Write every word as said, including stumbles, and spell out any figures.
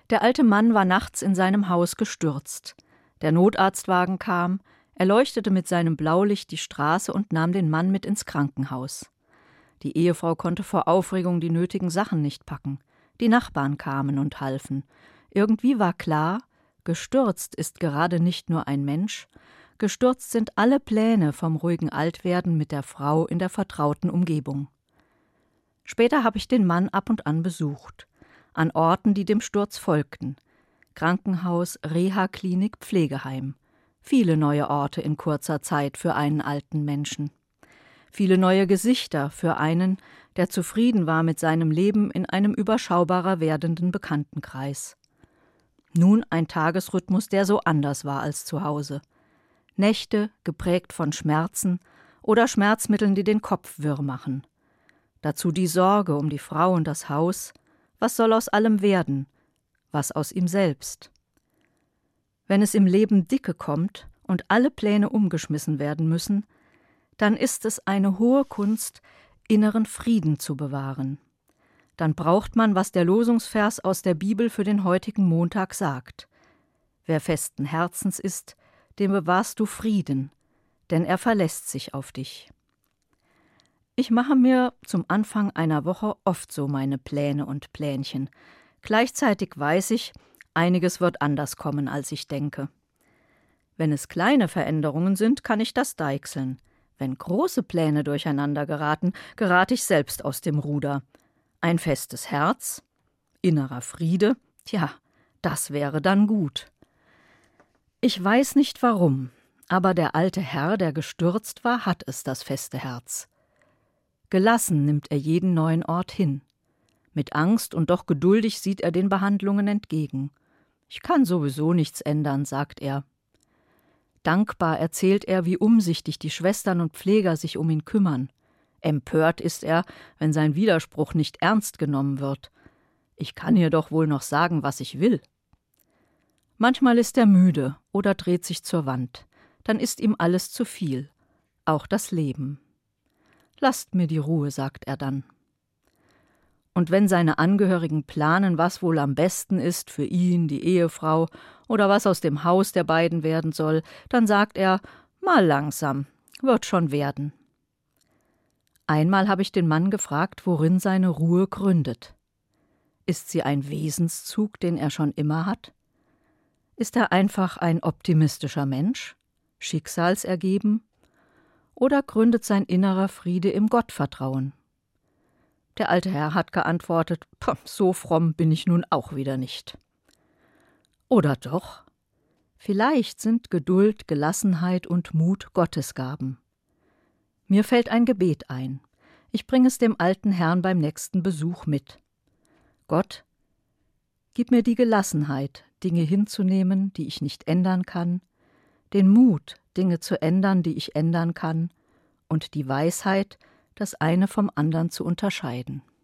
Der alte Mann war nachts in seinem Haus gestürzt. Der Notarztwagen kam, er leuchtete mit seinem Blaulicht die Straße und nahm den Mann mit ins Krankenhaus. Die Ehefrau konnte vor Aufregung die nötigen Sachen nicht packen. Die Nachbarn kamen und halfen. Irgendwie war klar, gestürzt ist gerade nicht nur ein Mensch, gestürzt sind alle Pläne vom ruhigen Altwerden mit der Frau in der vertrauten Umgebung. Später habe ich den Mann ab und an besucht, an Orten, die dem Sturz folgten. Krankenhaus, Reha-Klinik, Pflegeheim. Viele neue Orte in kurzer Zeit für einen alten Menschen. Viele neue Gesichter für einen, der zufrieden war mit seinem Leben in einem überschaubarer werdenden Bekanntenkreis. Nun ein Tagesrhythmus, der so anders war als zu Hause. Nächte geprägt von Schmerzen oder Schmerzmitteln, die den Kopf wirr machen. Dazu die Sorge um die Frau und das Haus. Was soll aus allem werden? Was aus ihm selbst? Wenn es im Leben dicke kommt und alle Pläne umgeschmissen werden müssen, dann ist es eine hohe Kunst, inneren Frieden zu bewahren. Dann braucht man, was der Losungsvers aus der Bibel für den heutigen Montag sagt. Wer festen Herzens ist, dem bewahrst du Frieden, denn er verlässt sich auf dich. Ich mache mir zum Anfang einer Woche oft so meine Pläne und Plänchen. Gleichzeitig weiß ich, einiges wird anders kommen, als ich denke. Wenn es kleine Veränderungen sind, kann ich das deichseln. Wenn große Pläne durcheinander geraten, gerate ich selbst aus dem Ruder. Ein festes Herz, innerer Friede, tja, das wäre dann gut. Ich weiß nicht warum, aber der alte Herr, der gestürzt war, hat es, das feste Herz. Gelassen nimmt er jeden neuen Ort hin. Mit Angst und doch geduldig sieht er den Behandlungen entgegen. Ich kann sowieso nichts ändern, sagt er. Dankbar erzählt er, wie umsichtig die Schwestern und Pfleger sich um ihn kümmern. Empört ist er, wenn sein Widerspruch nicht ernst genommen wird. Ich kann ihr doch wohl noch sagen, was ich will. Manchmal ist er müde oder dreht sich zur Wand. Dann ist ihm alles zu viel, auch das Leben. Lasst mir die Ruhe, sagt er dann. Und wenn seine Angehörigen planen, was wohl am besten ist für ihn, die Ehefrau, oder was aus dem Haus der beiden werden soll, dann sagt er, mal langsam, wird schon werden. Einmal habe ich den Mann gefragt, worin seine Ruhe gründet. Ist sie ein Wesenszug, den er schon immer hat? Ist er einfach ein optimistischer Mensch, schicksalsergeben? Oder gründet sein innerer Friede im Gottvertrauen? Der alte Herr hat geantwortet, so fromm bin ich nun auch wieder nicht. Oder doch? Vielleicht sind Geduld, Gelassenheit und Mut Gottesgaben. Mir fällt ein Gebet ein. Ich bringe es dem alten Herrn beim nächsten Besuch mit. Gott, gib mir die Gelassenheit, Dinge hinzunehmen, die ich nicht ändern kann, den Mut, Dinge zu ändern, die ich ändern kann, und die Weisheit, das eine vom anderen zu unterscheiden.